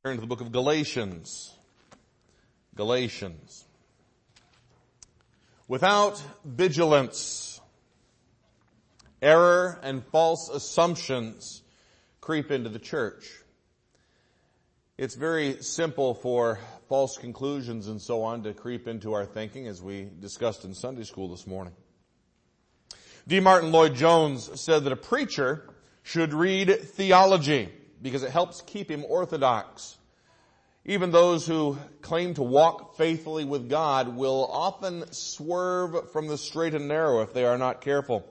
Turn to the book of Galatians. Galatians. Without vigilance, error and false assumptions creep into the church. It's very simple for false conclusions and so on to creep into our thinking, as we discussed in Sunday school this morning. D. Martin Lloyd-Jones said that a preacher should read theology because it helps keep him orthodox. Even those who claim to walk faithfully with God will often swerve from the straight and narrow if they are not careful.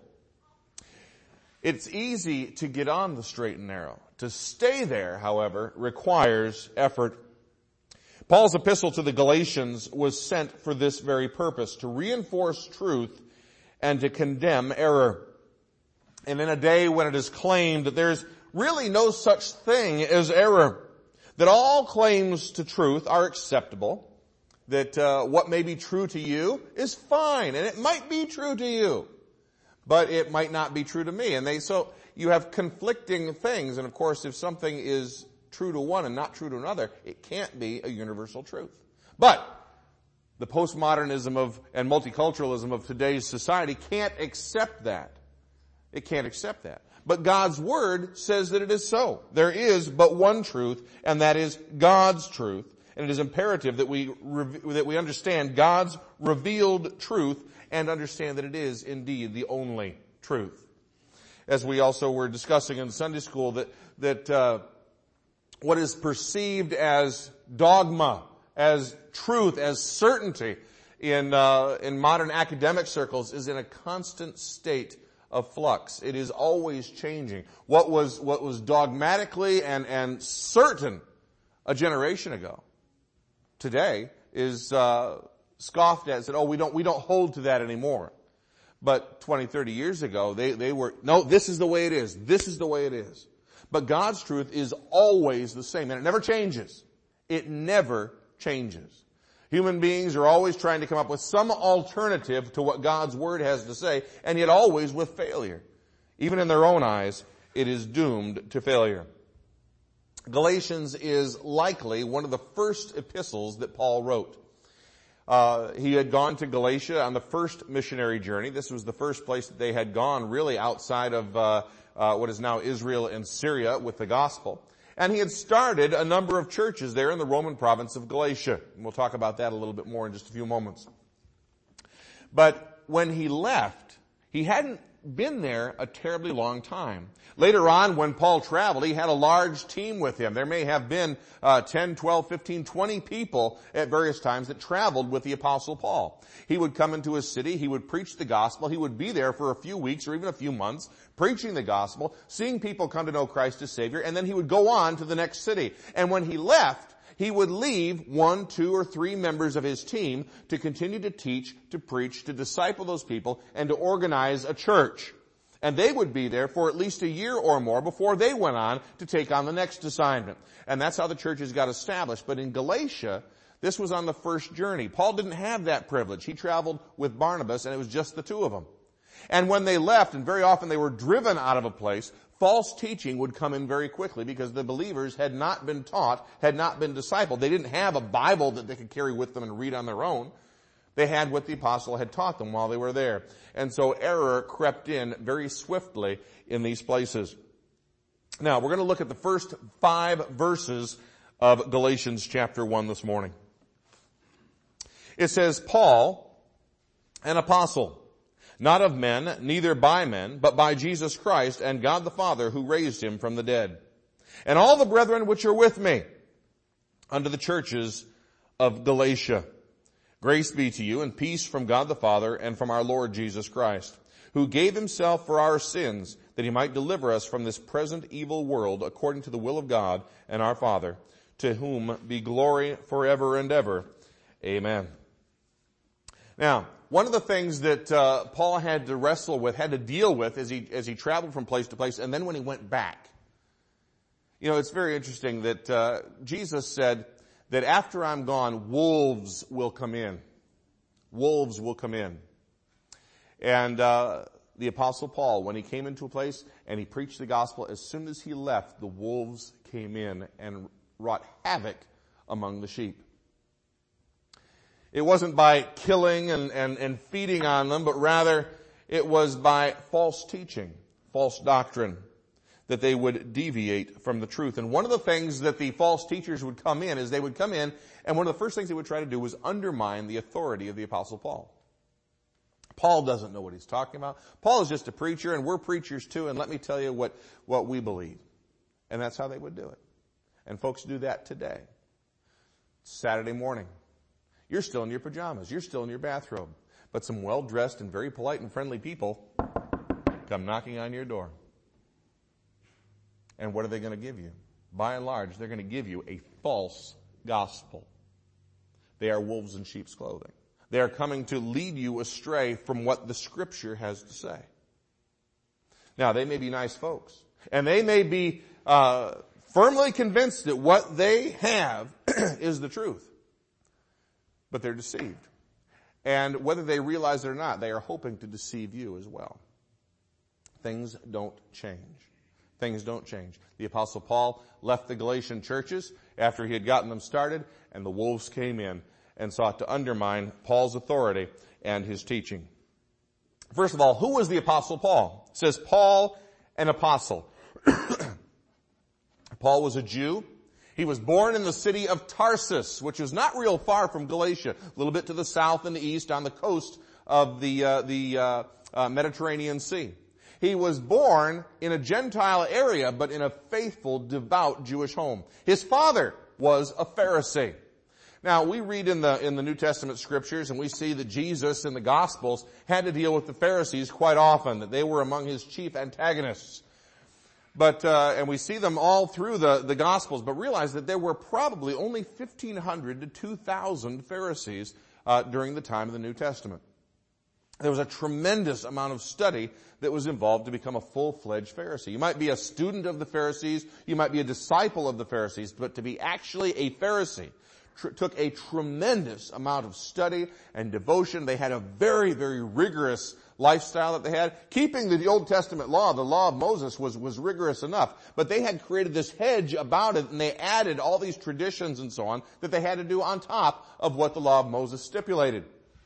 It's easy to get on the straight and narrow. To stay there, however, requires effort. Paul's epistle to the Galatians was sent for this very purpose, to reinforce truth and to condemn error. And in a day when it is claimed that there's really no such thing as error, that all claims to truth are acceptable, that what may be true to you is fine, and it might be true to you, but it might not be true to me. And so you have conflicting things, and of course if something is true to one and not true to another, it can't be a universal truth. But the postmodernism and multiculturalism of today's society can't accept that. It can't accept that. But God's Word says that it is so. There is but one truth, and that is God's truth. And it is imperative that we understand God's revealed truth and understand that it is indeed the only truth. As we also were discussing in Sunday school, that what is perceived as dogma, as truth, as certainty in modern academic circles is in a constant state of flux. It is always changing. What was dogmatically and certain a generation ago, today is scoffed at and said, we don't hold to that anymore. But 20, 30 years ago, they were, no, this is the way it is. This is the way it is. But God's truth is always the same, and it never changes. It never changes. Human beings are always trying to come up with some alternative to what God's Word has to say, and yet always with failure. Even in their own eyes, it is doomed to failure. Galatians is likely one of the first epistles that Paul wrote. He had gone to Galatia on the first missionary journey. This was the first place that they had gone really outside of what is now Israel and Syria with the gospel. And he had started a number of churches there in the Roman province of Galatia. And we'll talk about that a little bit more in just a few moments. But when he left, he hadn't been there a terribly long time. Later on, when Paul traveled, he had a large team with him. There may have been 10, 12, 15, 20 people at various times that traveled with the Apostle Paul. He would come into a city, he would preach the gospel, he would be there for a few weeks or even a few months, preaching the gospel, seeing people come to know Christ as Savior, and then he would go on to the next city. And when he left, he would leave 1, 2, or 3 members of his team to continue to teach, to preach, to disciple those people, and to organize a church. And they would be there for at least a year or more before they went on to take on the next assignment. And that's how the churches got established. But in Galatia, this was on the first journey. Paul didn't have that privilege. He traveled with Barnabas, and it was just the two of them. And when they left, and very often they were driven out of a place, false teaching would come in very quickly because the believers had not been taught, had not been discipled. They didn't have a Bible that they could carry with them and read on their own. They had what the apostle had taught them while they were there. And so error crept in very swiftly in these places. Now, we're going to look at the first 5 verses of Galatians chapter 1 this morning. It says, Paul, an apostle, not of men, neither by men, but by Jesus Christ and God the Father who raised him from the dead. And all the brethren which are with me unto the churches of Galatia. Grace be to you and peace from God the Father and from our Lord Jesus Christ, who gave himself for our sins that he might deliver us from this present evil world according to the will of God and our Father, to whom be glory forever and ever. Amen. Now, one of the things that Paul had to wrestle with, had to deal with as he traveled from place to place, and then when he went back. You know, it's very interesting that Jesus said that after I'm gone, wolves will come in. Wolves will come in. And the Apostle Paul, when he came into a place and he preached the gospel, as soon as he left, the wolves came in and wrought havoc among the sheep. It wasn't by killing and feeding on them, but rather it was by false teaching, false doctrine, that they would deviate from the truth. And one of the things that the false teachers would come in is they would come in, and one of the first things they would try to do was undermine the authority of the Apostle Paul. Paul doesn't know what he's talking about. Paul is just a preacher, and we're preachers too, and let me tell you what we believe. And that's how they would do it. And folks do that today. Saturday morning. You're still in your pajamas. You're still in your bathrobe. But some well-dressed and very polite and friendly people come knocking on your door. And what are they going to give you? By and large, they're going to give you a false gospel. They are wolves in sheep's clothing. They are coming to lead you astray from what the Scripture has to say. Now, they may be nice folks, and they may be firmly convinced that what they have is the truth. But they're deceived. And whether they realize it or not, they are hoping to deceive you as well. Things don't change. Things don't change. The Apostle Paul left the Galatian churches after he had gotten them started, and the wolves came in and sought to undermine Paul's authority and his teaching. First of all, who was the Apostle Paul? It says Paul, an apostle. Paul was a Jew. He was born in the city of Tarsus, which is not real far from Galatia, a little bit to the south and the east on the coast of the Mediterranean Sea. He was born in a Gentile area, but in a faithful, devout Jewish home. His father was a Pharisee. Now, we read in the New Testament scriptures, and we see that Jesus in the Gospels had to deal with the Pharisees quite often, that they were among his chief antagonists. But, and we see them all through the Gospels, but realize that there were probably only 1,500 to 2,000 Pharisees during the time of the New Testament. There was a tremendous amount of study that was involved to become a full-fledged Pharisee. You might be a student of the Pharisees, you might be a disciple of the Pharisees, but to be actually a Pharisee took a tremendous amount of study and devotion. They had a very, very rigorous lifestyle that they had. Keeping the Old Testament law, the law of Moses, was rigorous enough. But they had created this hedge about it, and they added all these traditions and so on that they had to do on top of what the law of Moses stipulated.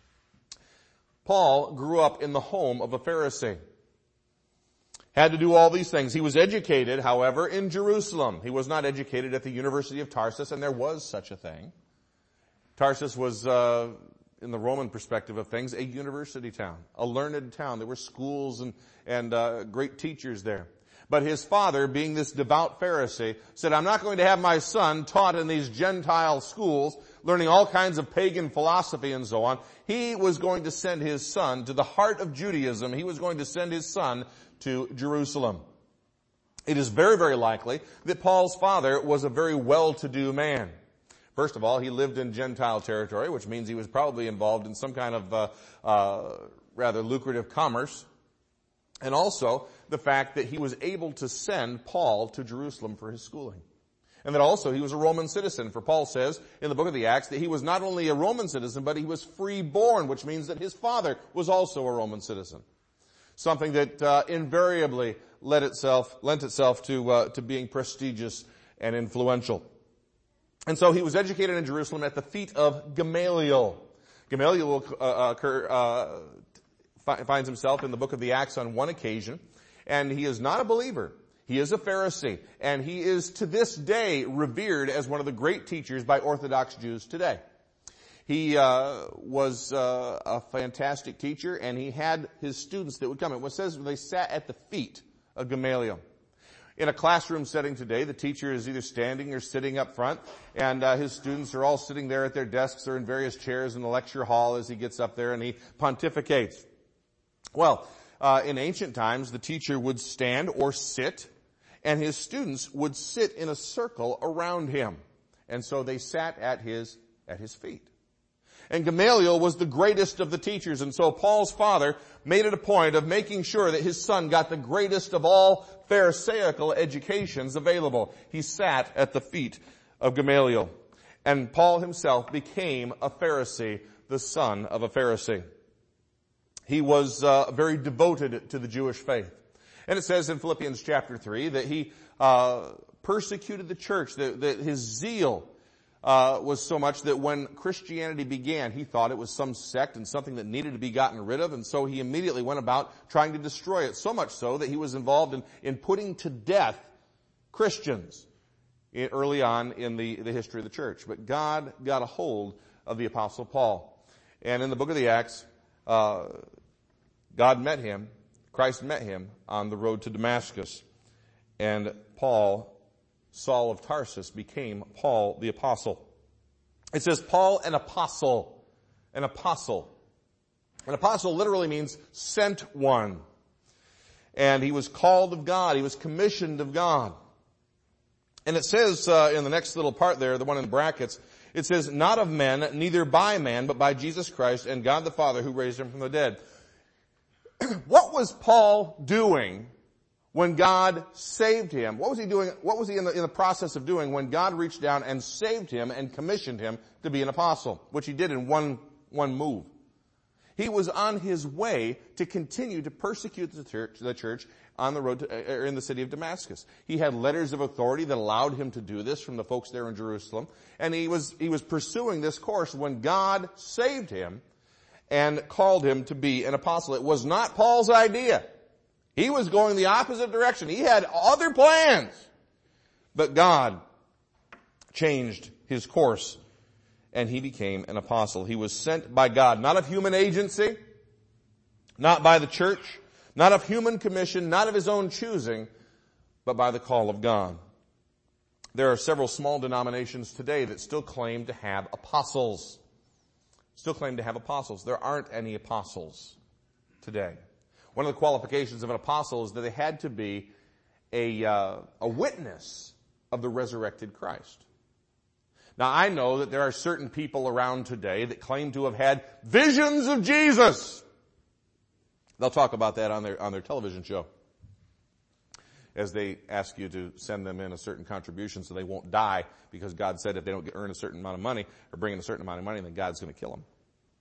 Paul grew up in the home of a Pharisee. Had to do all these things. He was educated, however, in Jerusalem. He was not educated at the University of Tarsus, and there was such a thing. Tarsus was, in the Roman perspective of things, a university town, a learned town. There were schools and great teachers there. But his father, being this devout Pharisee, said, I'm not going to have my son taught in these Gentile schools, learning all kinds of pagan philosophy and so on. He was going to send his son to the heart of Judaism. He was going to send his son to Jerusalem. It is very, very likely that Paul's father was a very well-to-do man. First of all, he lived in Gentile territory, which means he was probably involved in some kind of rather lucrative commerce. And also the fact that he was able to send Paul to Jerusalem for his schooling. And that also he was a Roman citizen, for Paul says in the book of the Acts that he was not only a Roman citizen, but he was free-born, which means that his father was also a Roman citizen. Something that invariably lent itself to being prestigious and influential. And so he was educated in Jerusalem at the feet of Gamaliel. Gamaliel finds himself in the book of the Acts on one occasion, and he is not a believer. He is a Pharisee, and he is to this day revered as one of the great teachers by Orthodox Jews today. He was a fantastic teacher, and he had his students that would come. It says they sat at the feet of Gamaliel. In a classroom setting today, the teacher is either standing or sitting up front, and his students are all sitting there at their desks or in various chairs in the lecture hall as he gets up there and he pontificates. Well, in ancient times, the teacher would stand or sit, and his students would sit in a circle around him. And so they sat at his feet. And Gamaliel was the greatest of the teachers, and so Paul's father made it a point of making sure that his son got the greatest of all Pharisaical educations available. He sat at the feet of Gamaliel. And Paul himself became a Pharisee, the son of a Pharisee. He was very devoted to the Jewish faith. And it says in Philippians chapter 3 that persecuted the church, that his zeal was so much that when Christianity began, he thought it was some sect and something that needed to be gotten rid of, and so he immediately went about trying to destroy it, so much so that he was involved in putting to death Christians early on in the history of the church. But God got a hold of the Apostle Paul. And in the book of the Acts, God met him, Christ met him on the road to Damascus. And Paul, Saul of Tarsus, became Paul the Apostle. It says Paul an apostle. An apostle. An apostle literally means sent one. And he was called of God. He was commissioned of God. And it says in the next little part there, the one in the brackets, it says, not of men, neither by man, but by Jesus Christ and God the Father who raised him from the dead. What was Paul doing when God saved him? What was he doing? What was he in the process of doing when God reached down and saved him and commissioned him to be an apostle, which he did in one move? He was on his way to continue to persecute the church on the road to, in the city of Damascus. He had letters of authority that allowed him to do this from the folks there in Jerusalem. And he was pursuing this course when God saved him and called him to be an apostle. It was not Paul's idea. He was going the opposite direction. He had other plans. But God changed his course, and he became an apostle. He was sent by God, not of human agency, not by the church, not of human commission, not of his own choosing, but by the call of God. There are several small denominations today that still claim to have apostles. Still claim to have apostles. There aren't any apostles today. One of the qualifications of an apostle is that they had to be a witness of the resurrected Christ. Now, I know that there are certain people around today that claim to have had visions of Jesus. They'll talk about that on their television show, as they ask you to send them in a certain contribution so they won't die, because God said if they don't earn a certain amount of money or bring in a certain amount of money, then God's going to kill them.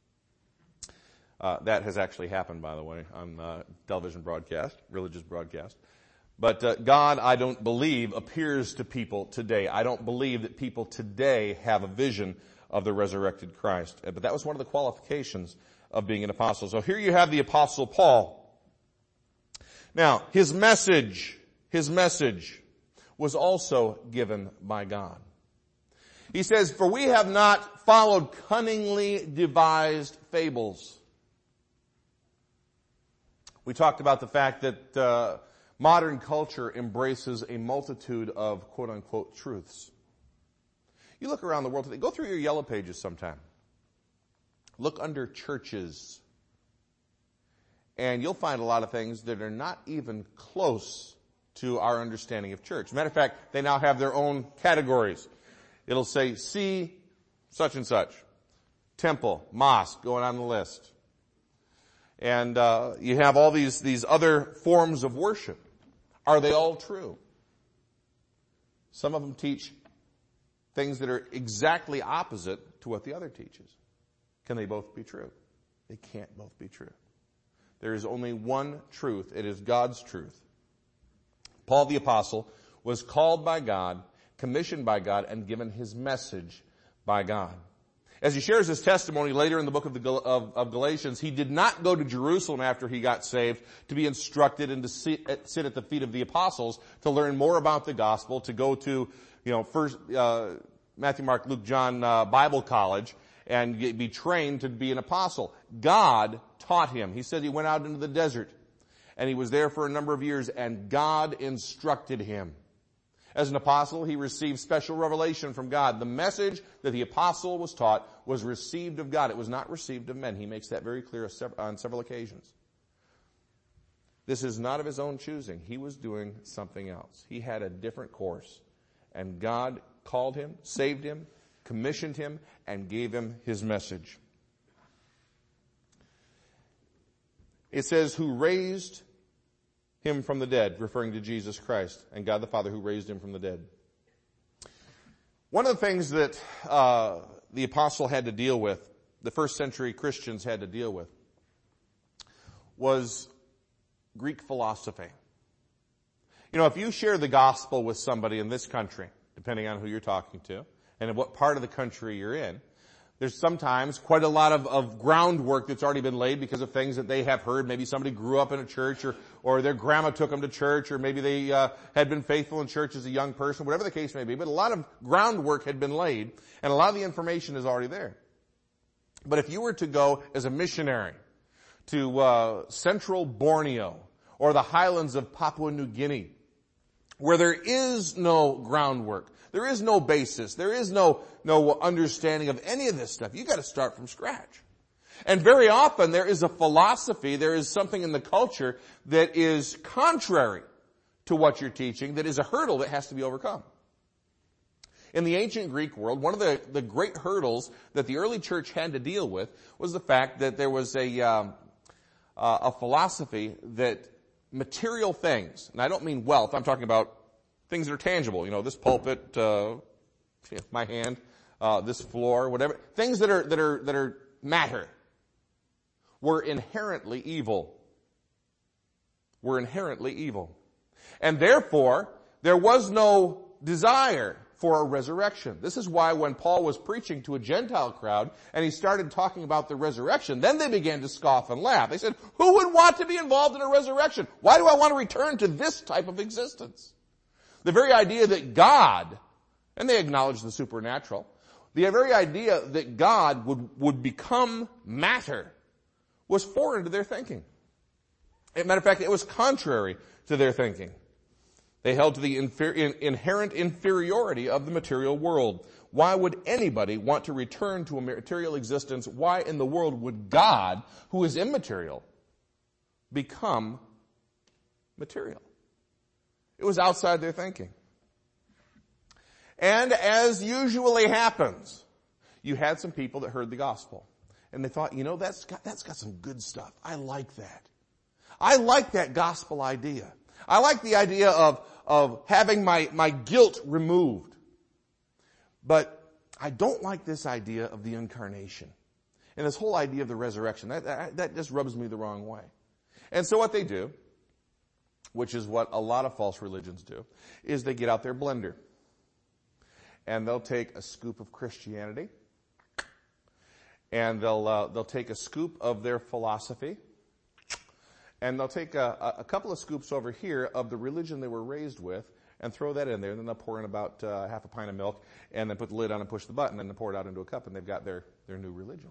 That has actually happened, by the way, on television broadcast, religious broadcast. But God, I don't believe, appears to people today. I don't believe that people today have a vision of the resurrected Christ. But that was one of the qualifications of being an apostle. So here you have the Apostle Paul. Now, his message was also given by God. He says, for we have not followed cunningly devised fables. We talked about the fact that modern culture embraces a multitude of quote-unquote truths. You look around the world today, go through your yellow pages sometime. Look under churches, and you'll find a lot of things that are not even close to our understanding of church. Matter of fact, they now have their own categories. It'll say, see such and such. Temple, mosque, going on the list. And you have all these other forms of worship. Are they all true? Some of them teach things that are exactly opposite to what the other teaches. Can they both be true? They can't both be true. There is only one truth. It is God's truth. Paul the Apostle was called by God, commissioned by God, and given his message by God. As he shares his testimony later in the book of Galatians, he did not go to Jerusalem after he got saved to be instructed and to sit at the feet of the apostles to learn more about the gospel, to go to, first Matthew, Mark, Luke, John Bible College and be trained to be an apostle. God taught him. He said he went out into the desert and he was there for a number of years, and God instructed him. As an apostle, he received special revelation from God. The message that the apostle was taught was received of God. It was not received of men. He makes that very clear on several occasions. This is not of his own choosing. He was doing something else. He had a different course. And God called him, saved him, commissioned him, and gave him his message. It says, who raised him from the dead, referring to Jesus Christ, and God the Father who raised him from the dead. One of the things that the apostle had to deal with, the first century Christians had to deal with, was Greek philosophy. You know, if you share the gospel with somebody in this country, depending on who you're talking to, and in what part of the country you're in, there's sometimes quite a lot of groundwork that's already been laid because of things that they have heard. Maybe somebody grew up in a church, or their grandma took them to church, or maybe they had been faithful in church as a young person, whatever the case may be. But a lot of groundwork had been laid, and a lot of the information is already there. But if you were to go as a missionary to central Borneo or the highlands of Papua New Guinea, where there is no groundwork, there is no basis, there is no understanding of any of this stuff, you got to start from scratch. And very often there is a philosophy, there is something in the culture that is contrary to what you're teaching, that is a hurdle that has to be overcome. In the ancient Greek world, one of the great hurdles that the early church had to deal with was the fact that there was a philosophy that material things, and I don't mean wealth, I'm talking about things that are tangible, this pulpit, my hand, this floor, whatever, things that are matter, were inherently evil. Were inherently evil. And therefore, there was no desire for a resurrection. This is why when Paul was preaching to a Gentile crowd and he started talking about the resurrection, then they began to scoff and laugh. They said, who would want to be involved in a resurrection? Why do I want to return to this type of existence? The very idea that God, and they acknowledged the supernatural, the very idea that God would become matter was foreign to their thinking. As a matter of fact, it was contrary to their thinking. They held to the inherent inferiority of the material world. Why would anybody want to return to a material existence? Why in the world would God, who is immaterial, become material? It was outside their thinking. And as usually happens, you had some people that heard the gospel. And they thought, that's got some good stuff. I like that. I like that gospel idea. I like the idea of having my guilt removed. But I don't like this idea of the incarnation. And this whole idea of the resurrection. That just rubs me the wrong way. And so what they do, which is what a lot of false religions do, is they get out their blender. And they'll take a scoop of Christianity. And they'll take a scoop of their philosophy. And they'll take a couple of scoops over here of the religion they were raised with and throw that in there. And then they'll pour in about half a pint of milk and then put the lid on and push the button and then pour it out into a cup and they've got their new religion.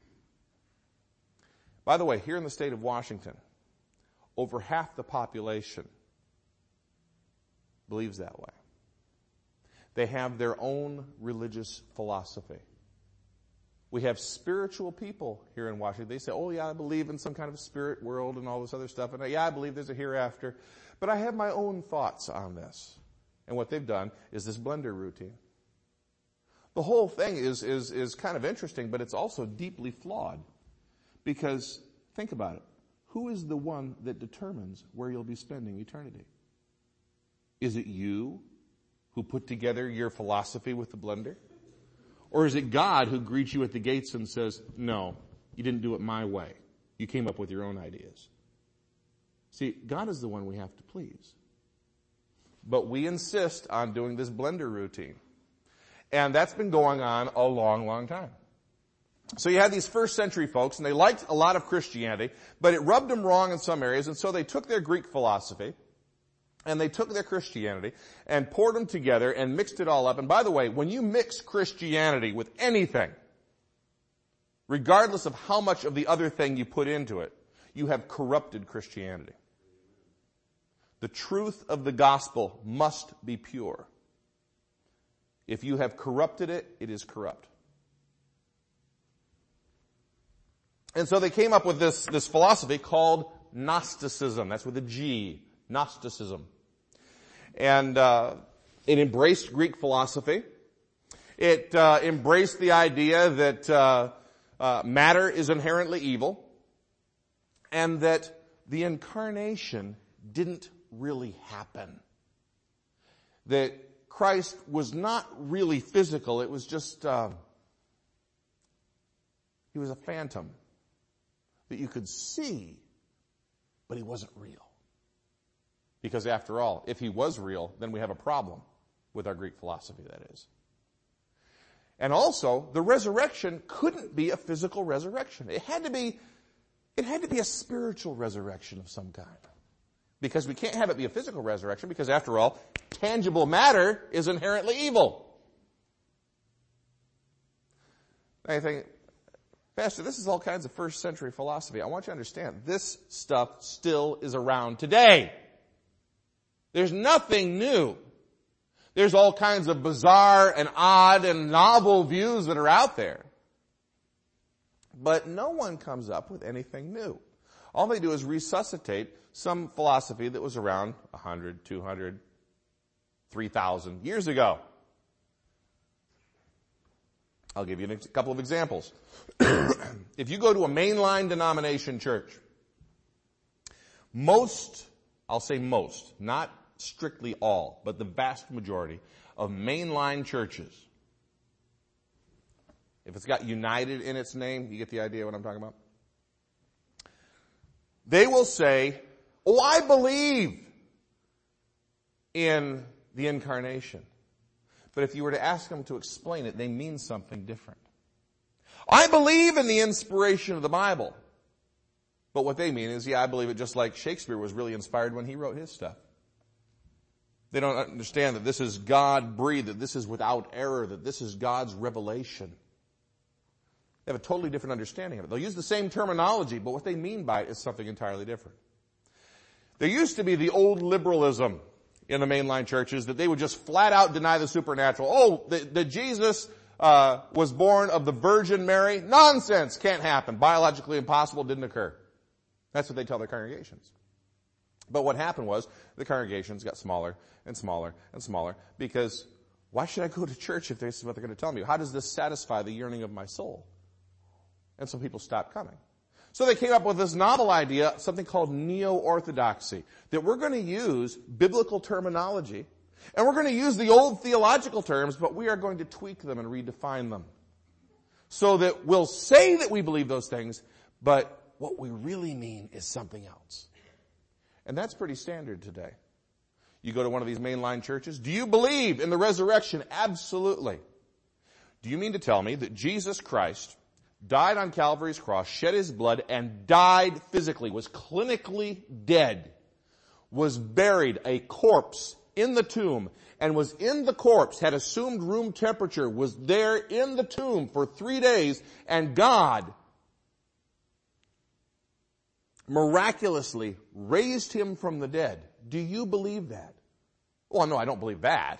By the way, here in the state of Washington, over half the population believes that way. They have their own religious philosophy. We have spiritual people here in Washington. They say, oh yeah, I believe in some kind of a spirit world and all this other stuff. And yeah, I believe there's a hereafter. But I have my own thoughts on this. And what they've done is this blender routine. The whole thing is kind of interesting, but it's also deeply flawed. Because, think about it. Who is the one that determines where you'll be spending eternity? Is it you who put together your philosophy with the blender? Or is it God who greets you at the gates and says, no, you didn't do it my way. You came up with your own ideas. See, God is the one we have to please. But we insist on doing this blender routine. And that's been going on a long, long time. So you had these first century folks, and they liked a lot of Christianity, but it rubbed them wrong in some areas, and so they took their Greek philosophy, and they took their Christianity and poured them together and mixed it all up. And by the way, when you mix Christianity with anything, regardless of how much of the other thing you put into it, you have corrupted Christianity. The truth of the gospel must be pure. If you have corrupted it, it is corrupt. And so they came up with this philosophy called Gnosticism. That's with a G. Gnosticism. And it embraced Greek philosophy. It embraced the idea that matter is inherently evil and that the incarnation didn't really happen. That Christ was not really physical. It was just, he was a phantom that you could see, but he wasn't real. Because after all, if he was real, then we have a problem with our Greek philosophy, that is. And also, the resurrection couldn't be a physical resurrection. It had to be a spiritual resurrection of some kind. Because we can't have it be a physical resurrection, because after all, tangible matter is inherently evil. Now you think, Pastor, this is all kinds of first century philosophy. I want you to understand, this stuff still is around today. There's nothing new. There's all kinds of bizarre and odd and novel views that are out there. But no one comes up with anything new. All they do is resuscitate some philosophy that was around 100, 200, 3,000 years ago. I'll give you a couple of examples. If you go to a mainline denomination church, I'll say most, not strictly all, but the vast majority of mainline churches, if it's got United in its name, you get the idea what I'm talking about? They will say, oh, I believe in the incarnation. But if you were to ask them to explain it, they mean something different. I believe in the inspiration of the Bible. But what they mean is, I believe it just like Shakespeare was really inspired when he wrote his stuff. They don't understand that this is God-breathed, that this is without error, that this is God's revelation. They have a totally different understanding of it. They'll use the same terminology, but what they mean by it is something entirely different. There used to be the old liberalism in the mainline churches that they would just flat out deny the supernatural. Oh, that Jesus was born of the Virgin Mary? Nonsense! Can't happen. Biologically impossible, didn't occur. That's what they tell their congregations. But what happened was the congregations got smaller and smaller and smaller because why should I go to church if this is what they're going to tell me? How does this satisfy the yearning of my soul? And so people stopped coming. So they came up with this novel idea, something called neo-orthodoxy, that we're going to use biblical terminology and we're going to use the old theological terms, but we are going to tweak them and redefine them so that we'll say that we believe those things, but what we really mean is something else. And that's pretty standard today. You go to one of these mainline churches. Do you believe in the resurrection? Absolutely. Do you mean to tell me that Jesus Christ died on Calvary's cross, shed his blood, and died physically, was clinically dead, was buried, a corpse in the tomb, and was in the corpse, had assumed room temperature, was there in the tomb for 3 days, and God miraculously raised him from the dead? Do you believe that? Well, no, I don't believe that.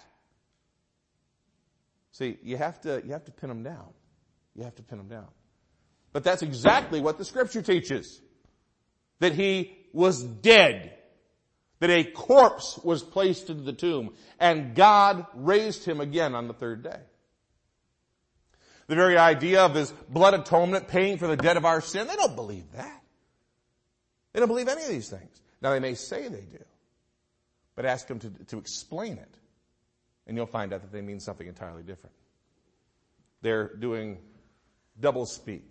See, you have to pin them down. You have to pin them down. But that's exactly what the Scripture teaches. That he was dead. That a corpse was placed into the tomb. And God raised him again on the third day. The very idea of his blood atonement paying for the debt of our sin, they don't believe that. They don't believe any of these things. Now they may say they do. But ask them to explain it. And you'll find out that they mean something entirely different. They're doing double speak.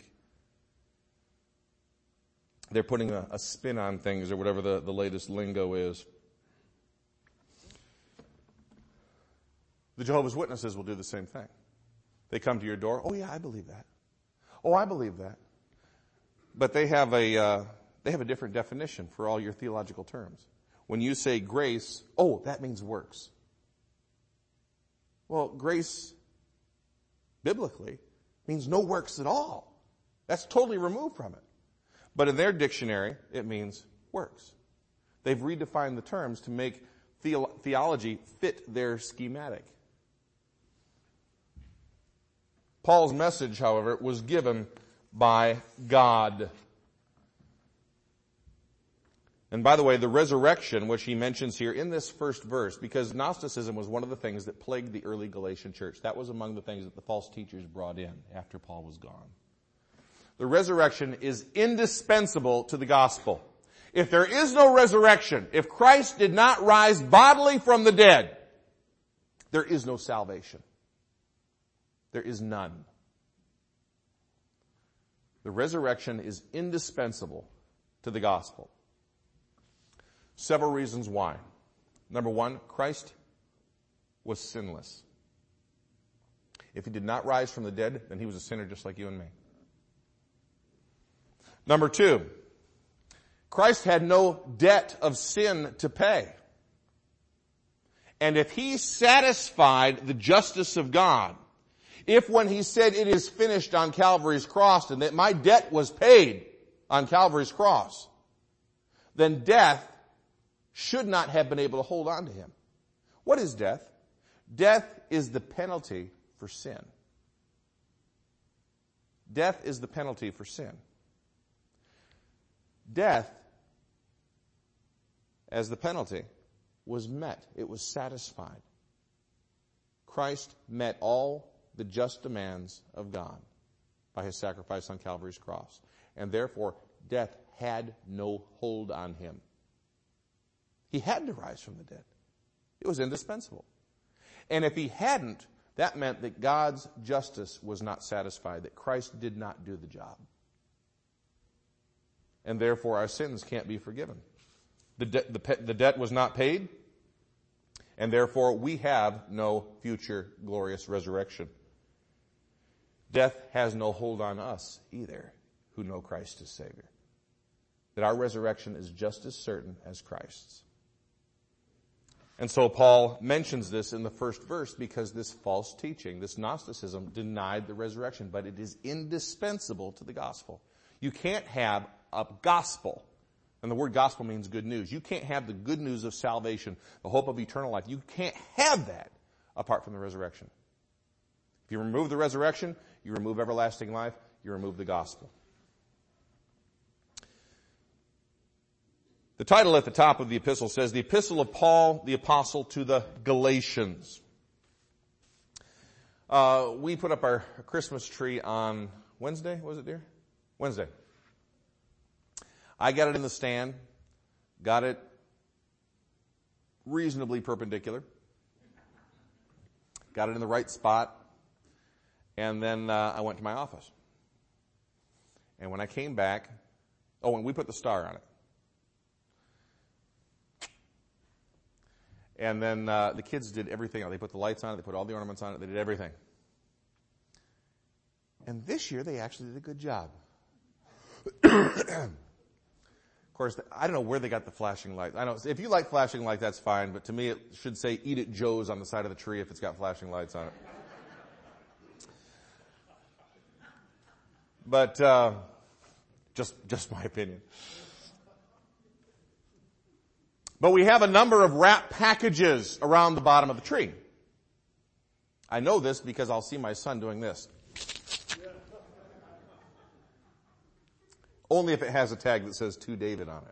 They're putting a spin on things or whatever the latest lingo is. The Jehovah's Witnesses will do the same thing. They come to your door. Oh yeah, I believe that. Oh, I believe that. But they have a different definition for all your theological terms. When you say grace, oh, that means works. Well, grace, biblically, means no works at all. That's totally removed from it. But in their dictionary, it means works. They've redefined the terms to make theology fit their schematic. Paul's message, however, was given by God. And by the way, the resurrection, which he mentions here in this first verse, because Gnosticism was one of the things that plagued the early Galatian church. That was among the things that the false teachers brought in after Paul was gone. The resurrection is indispensable to the gospel. If there is no resurrection, if Christ did not rise bodily from the dead, there is no salvation. There is none. The resurrection is indispensable to the gospel. Several reasons why. Number one, Christ was sinless. If he did not rise from the dead, then he was a sinner just like you and me. Number two, Christ had no debt of sin to pay. And if he satisfied the justice of God, if when he said it is finished on Calvary's cross and that my debt was paid on Calvary's cross, then death should not have been able to hold on to him. What is death? Death is the penalty for sin. Death is the penalty for sin. Death, as the penalty, was met. It was satisfied. Christ met all the just demands of God by his sacrifice on Calvary's cross. And therefore, death had no hold on him. He had to rise from the dead. It was indispensable. And if he hadn't, that meant that God's justice was not satisfied, that Christ did not do the job. And therefore, our sins can't be forgiven. The debt was not paid, and therefore we have no future glorious resurrection. Death has no hold on us either, who know Christ as Savior. That our resurrection is just as certain as Christ's. And so Paul mentions this in the first verse because this false teaching, this Gnosticism, denied the resurrection, but it is indispensable to the gospel. You can't have a gospel, and the word gospel means good news. You can't have the good news of salvation, the hope of eternal life. You can't have that apart from the resurrection. If you remove the resurrection, you remove everlasting life, you remove the gospel. The title at the top of the epistle says, the epistle of Paul, the apostle to the Galatians. We put up our Christmas tree on Wednesday, was it, dear? Wednesday. I got it in the stand, got it reasonably perpendicular, got it in the right spot, and then I went to my office. And when I came back, and we put the star on it. And then the kids did everything. They put the lights on it, they put all the ornaments on it, they did everything. And this year they actually did a good job. Of course, I don't know where they got the flashing lights. I know if you like flashing lights, that's fine, but to me it should say "Eat at Joe's" on the side of the tree if it's got flashing lights on it. But just my opinion. But we have a number of wrap packages around the bottom of the tree. I know this because I'll see my son doing this. Only if it has a tag that says "To David" on it.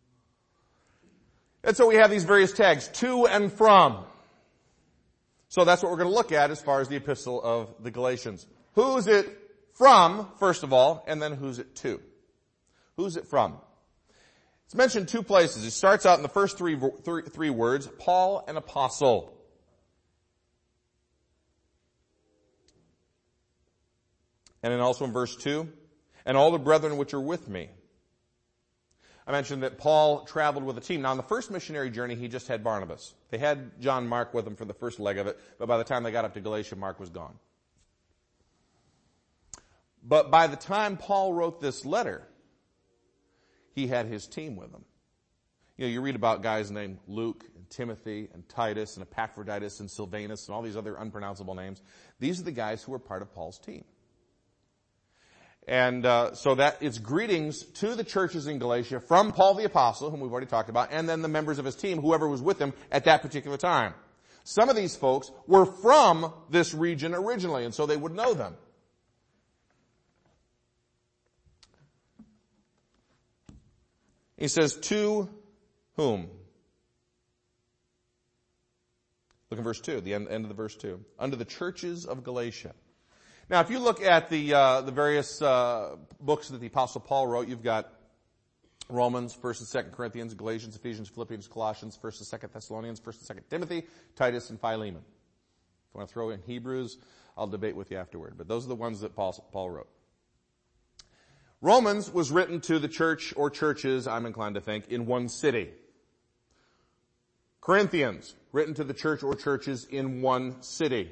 And so we have these various tags, to and from. So that's what we're going to look at as far as the epistle of the Galatians. Who's it from, first of all, and then who's it to? Who's it from? It's mentioned two places. It starts out in the first three words, Paul, an apostle. And then also in verse 2, and all the brethren which are with me. I mentioned that Paul traveled with a team. Now, on the first missionary journey, he just had Barnabas. They had John Mark with him for the first leg of it, but by the time they got up to Galatia, Mark was gone. But by the time Paul wrote this letter, he had his team with him. You know, you read about guys named Luke and Timothy and Titus and Epaphroditus and Silvanus and all these other unpronounceable names. These are the guys who were part of Paul's team. And so that it's greetings to the churches in Galatia from Paul the apostle, whom we've already talked about, and then the members of his team, whoever was with him at that particular time. Some of these folks were from this region originally, and so they would know them. He says, to whom? Look at verse 2, the end of the verse 2. Unto the churches of Galatia. Now, if you look at the various books that the Apostle Paul wrote, you've got Romans, 1st and 2nd Corinthians, Galatians, Ephesians, Philippians, Colossians, 1st and 2nd Thessalonians, 1st and 2nd Timothy, Titus, and Philemon. If you want to throw in Hebrews, I'll debate with you afterward. But those are the ones that Paul wrote. Romans was written to the church or churches, I'm inclined to think, in one city. Corinthians, written to the church or churches in one city.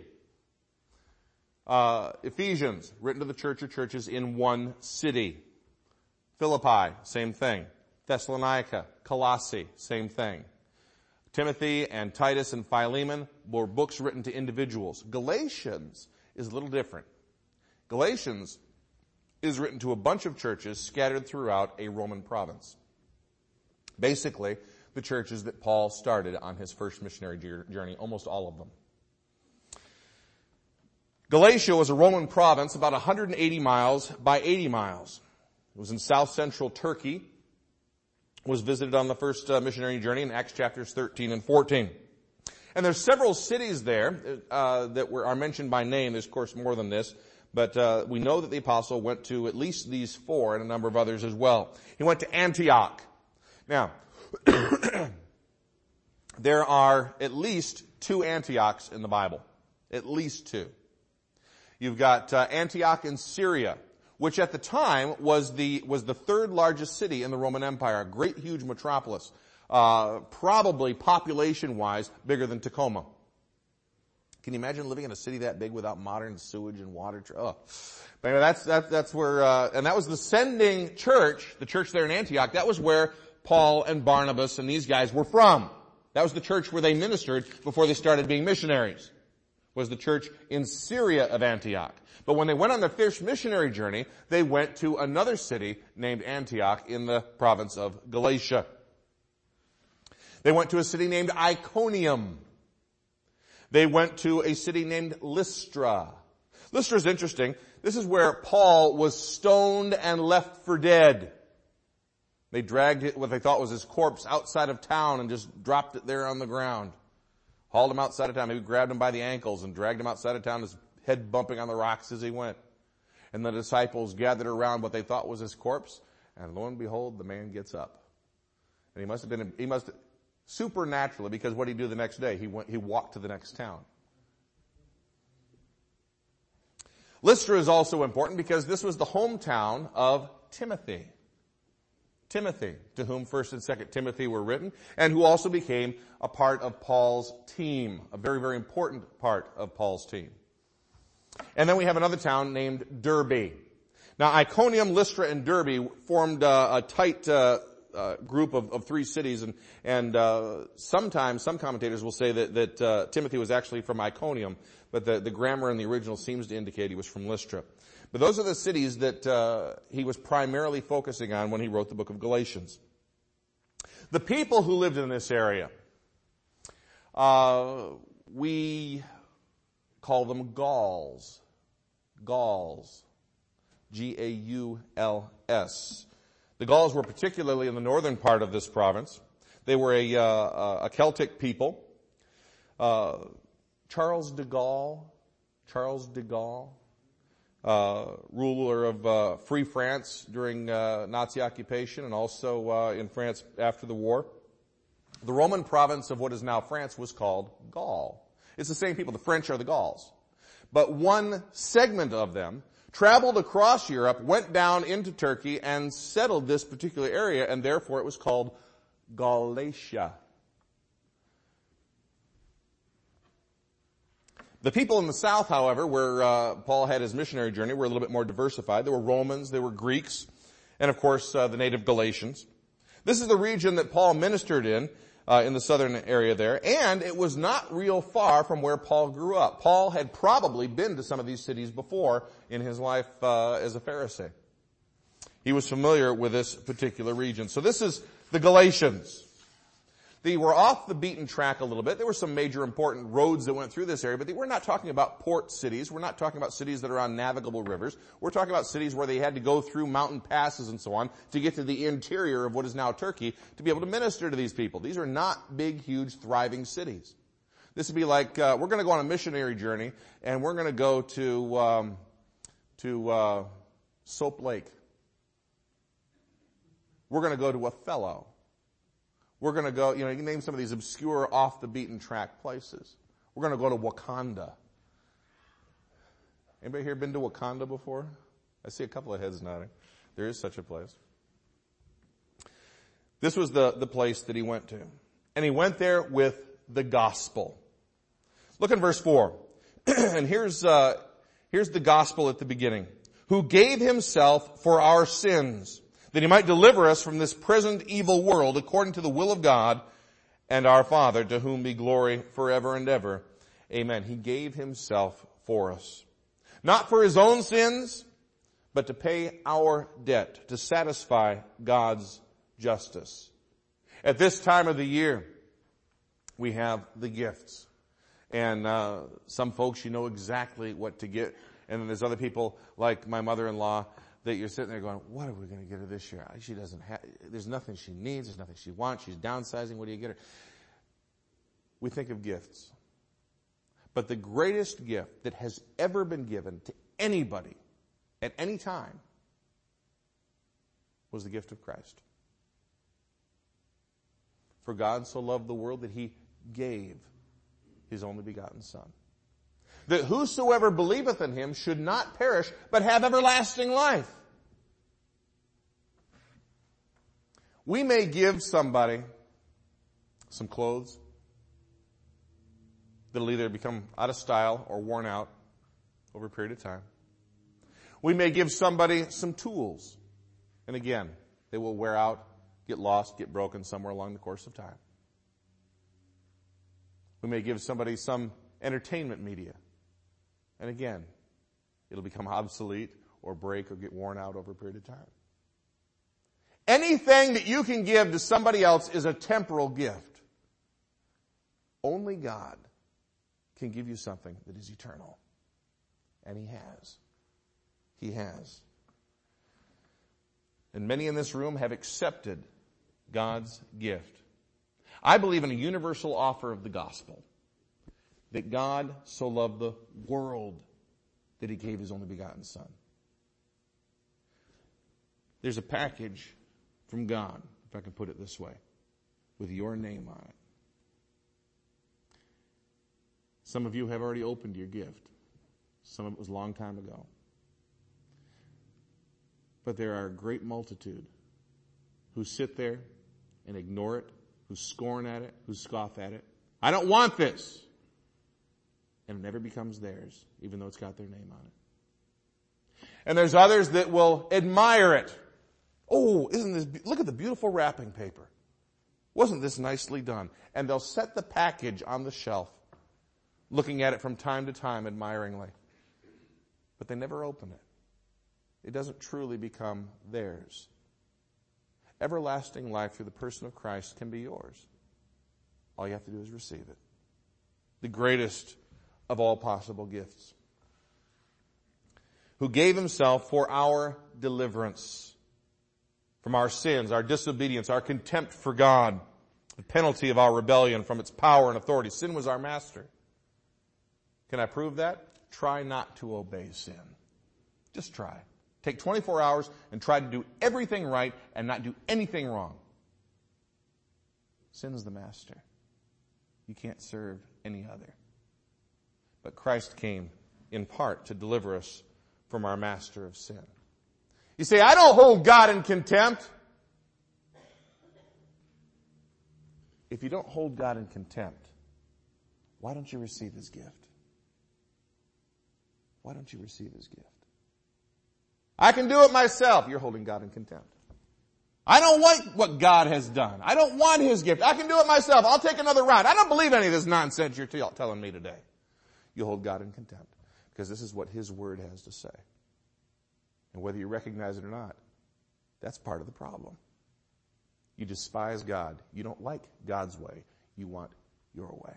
Ephesians, written to the church or churches in one city. Philippi, same thing. Thessalonica, Colossae, same thing. Timothy and Titus and Philemon were books written to individuals. Galatians is a little different. Galatians is written to a bunch of churches scattered throughout a Roman province. Basically, the churches that Paul started on his first missionary journey, almost all of them. Galatia was a Roman province about 180 miles by 80 miles. It was in south-central Turkey. It was visited on the first missionary journey in Acts chapters 13 and 14. And there's several cities there that are mentioned by name. There's, of course, more than this. But we know that the apostle went to at least these four and a number of others as well. He went to Antioch. Now, there are at least 2 Antiochs in the Bible. At least 2. You've got Antioch in Syria, which at the time was the third largest city in the Roman Empire, a great huge metropolis, probably population-wise bigger than Tacoma. Can you imagine living in a city that big without modern sewage and water? Oh. But anyway, that's where, and that was the sending church, the church there in Antioch. That was where Paul and Barnabas and these guys were from. That was the church where they ministered before they started being missionaries. Was the church in Syria of Antioch. But when they went on their first missionary journey, they went to another city named Antioch in the province of Galatia. They went to a city named Iconium. They went to a city named Lystra. Lystra is interesting. This is where Paul was stoned and left for dead. They dragged what they thought was his corpse outside of town and just dropped it there on the ground. Hauled him outside of town. Maybe grabbed him by the ankles and dragged him outside of town, his head bumping on the rocks as he went. And the disciples gathered around what they thought was his corpse. And lo and behold, the man gets up. And he must supernaturally, because what did he do the next day? He walked to the next town. Lystra is also important because this was the hometown of Timothy. Timothy, to whom 1st and 2nd Timothy were written, and who also became a part of Paul's team, a very, very important part of Paul's team. And then we have another town named Derbe. Now, Iconium, Lystra, and Derbe formed a tight group of 3 cities, and sometimes some commentators will say that Timothy was actually from Iconium, but the grammar in the original seems to indicate he was from Lystra. But those are the cities that he was primarily focusing on when he wrote the book of Galatians. The people who lived in this area, we call them Gauls. Gauls. G-A-U-L-S. The Gauls were particularly in the northern part of this province. They were a Celtic people. Charles de Gaulle, ruler of Free France during Nazi occupation and also in France after the war. The Roman province of what is now France was called Gaul. It's the same people. The French are the Gauls. But one segment of them traveled across Europe, went down into Turkey, and settled this particular area, and therefore it was called Galatia. The people in the south, however, where Paul had his missionary journey, were a little bit more diversified. There were Romans, there were Greeks, and of course the native Galatians. This is the region that Paul ministered in the southern area there, and it was not real far from where Paul grew up. Paul had probably been to some of these cities before in his life as a Pharisee. He was familiar with this particular region. So this is the Galatians. They were off the beaten track a little bit. There were some major important roads that went through this area, but we're not talking about port cities. We're not talking about cities that are on navigable rivers. We're talking about cities where they had to go through mountain passes and so on to get to the interior of what is now Turkey to be able to minister to these people. These are not big, huge, thriving cities. This would be like, we're going to go on a missionary journey, and we're going to go to Soap Lake. We're going to go to Othello. We're going to go, you can name some of these obscure off-the-beaten-track places. We're going to go to Wakanda. Anybody here been to Wakanda before? I see a couple of heads nodding. There is such a place. This was the place that he went to. And he went there with the gospel. Look in verse 4. And here's the gospel at the beginning. Who gave himself for our sins, that he might deliver us from this present evil world according to the will of God and our Father, to whom be glory forever and ever. Amen. He gave himself for us. Not for his own sins, but to pay our debt, to satisfy God's justice. At this time of the year, we have the gifts. And some folks, you know exactly what to get. And then there's other people, like my mother-in-law, that you're sitting there going, what are we going to get her this year? She doesn't have, there's nothing she needs, there's nothing she wants, she's downsizing, what do you get her? We think of gifts. But the greatest gift that has ever been given to anybody at any time was the gift of Christ. For God so loved the world that he gave his only begotten Son, that whosoever believeth in him should not perish, but have everlasting life. We may give somebody some clothes that'll either become out of style or worn out over a period of time. We may give somebody some tools, and again, they will wear out, get lost, get broken somewhere along the course of time. We may give somebody some entertainment media, and again, it'll become obsolete or break or get worn out over a period of time. Anything that you can give to somebody else is a temporal gift. Only God can give you something that is eternal. And he has. He has. And many in this room have accepted God's gift. I believe in a universal offer of the gospel, that God so loved the world that he gave his only begotten Son. There's a package from God, if I can put it this way, with your name on it. Some of you have already opened your gift. Some of it was a long time ago. But there are a great multitude who sit there and ignore it, who scorn at it, who scoff at it. I don't want this. And it never becomes theirs, even though it's got their name on it. And there's others that will admire it. Oh, look at the beautiful wrapping paper. Wasn't this nicely done? And they'll set the package on the shelf, looking at it from time to time admiringly. But they never open it. It doesn't truly become theirs. Everlasting life through the person of Christ can be yours. All you have to do is receive it. The greatest of all possible gifts. Who gave himself for our deliverance from our sins, our disobedience, our contempt for God, the penalty of our rebellion from its power and authority. Sin was our master. Can I prove that? Try not to obey sin. Just try. Take 24 hours and try to do everything right and not do anything wrong. Sin is the master. You can't serve any other. But Christ came in part to deliver us from our master of sin. You say, I don't hold God in contempt. If you don't hold God in contempt, why don't you receive his gift? Why don't you receive his gift? I can do it myself. You're holding God in contempt. I don't want what God has done. I don't want his gift. I can do it myself. I'll take another round. I don't believe any of this nonsense you're telling me today. You hold God in contempt because this is what his word has to say. And whether you recognize it or not, that's part of the problem. You despise God. You don't like God's way. You want your way.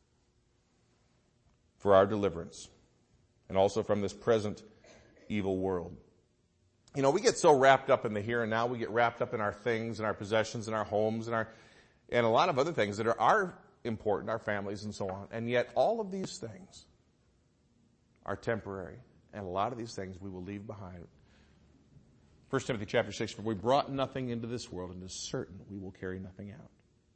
For our deliverance. And also from this present evil world. You know, we get so wrapped up in the here and now. We get wrapped up in our things and our possessions and our homes and a lot of other things that are important, our families and so on. And yet all of these things are temporary. And a lot of these things we will leave behind. 1 Timothy chapter 6, for we brought nothing into this world, and it is certain we will carry nothing out.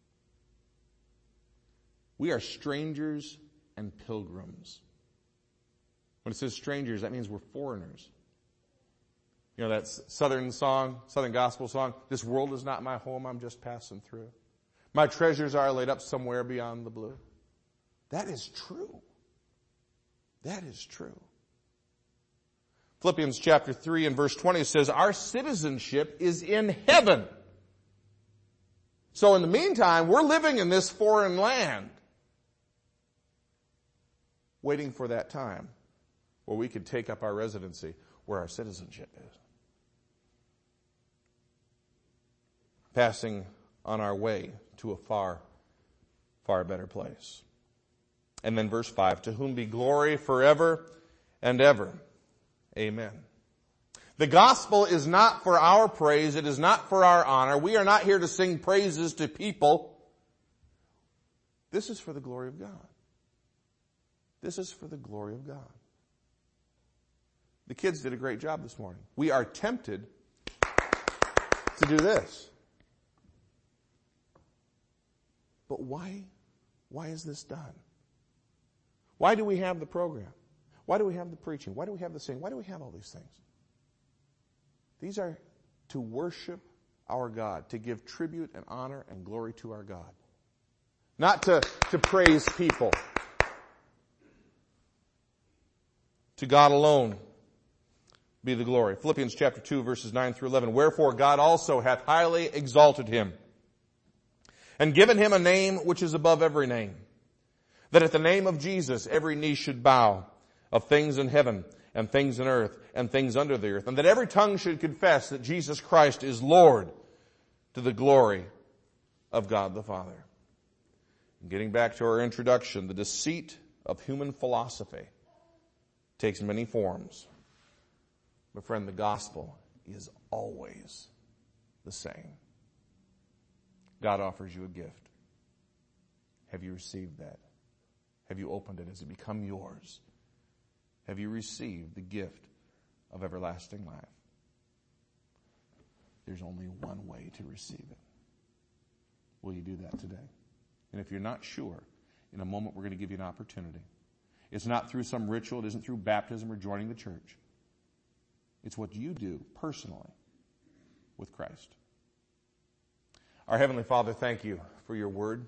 We are strangers and pilgrims. When it says strangers, that means we're foreigners. You know that southern gospel song, this world is not my home, I'm just passing through. My treasures are laid up somewhere beyond the blue. That is true. That is true. Philippians chapter 3 and verse 20 says, our citizenship is in heaven. So in the meantime, we're living in this foreign land, waiting for that time where we could take up our residency where our citizenship is. Passing on our way to a far, far better place. And then verse 5, to whom be glory forever and ever. Amen. The gospel is not for our praise. It is not for our honor. We are not here to sing praises to people. This is for the glory of God. This is for the glory of God. The kids did a great job this morning. We are tempted to do this. But why is this done? Why do we have the program? Why do we have the preaching? Why do we have the singing? Why do we have all these things? These are to worship our God, to give tribute and honor and glory to our God. Not to praise people. To God alone be the glory. Philippians chapter 2 verses 9 through 11. Wherefore God also hath highly exalted him and given him a name which is above every name, that at the name of Jesus every knee should bow, of things in heaven and things in earth and things under the earth, and that every tongue should confess that Jesus Christ is Lord, to the glory of God the Father. Getting back to our introduction, the deceit of human philosophy takes many forms. But friend, the gospel is always the same. God offers you a gift. Have you received that? Have you opened it? Has it become yours? Have you received the gift of everlasting life? There's only one way to receive it. Will you do that today? And if you're not sure, in a moment we're going to give you an opportunity. It's not through some ritual. It isn't through baptism or joining the church. It's what you do personally with Christ. Our Heavenly Father, thank you for your word.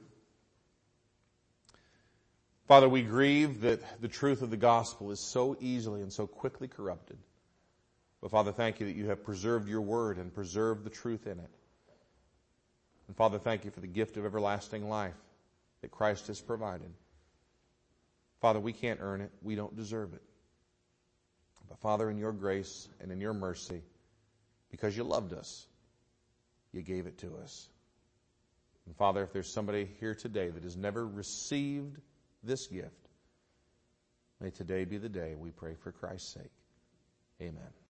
Father, we grieve that the truth of the gospel is so easily and so quickly corrupted. But Father, thank you that you have preserved your word and preserved the truth in it. And Father, thank you for the gift of everlasting life that Christ has provided. Father, we can't earn it. We don't deserve it. But Father, in your grace and in your mercy, because you loved us, you gave it to us. And Father, if there's somebody here today that has never received this gift, may today be the day we pray for Christ's sake. Amen.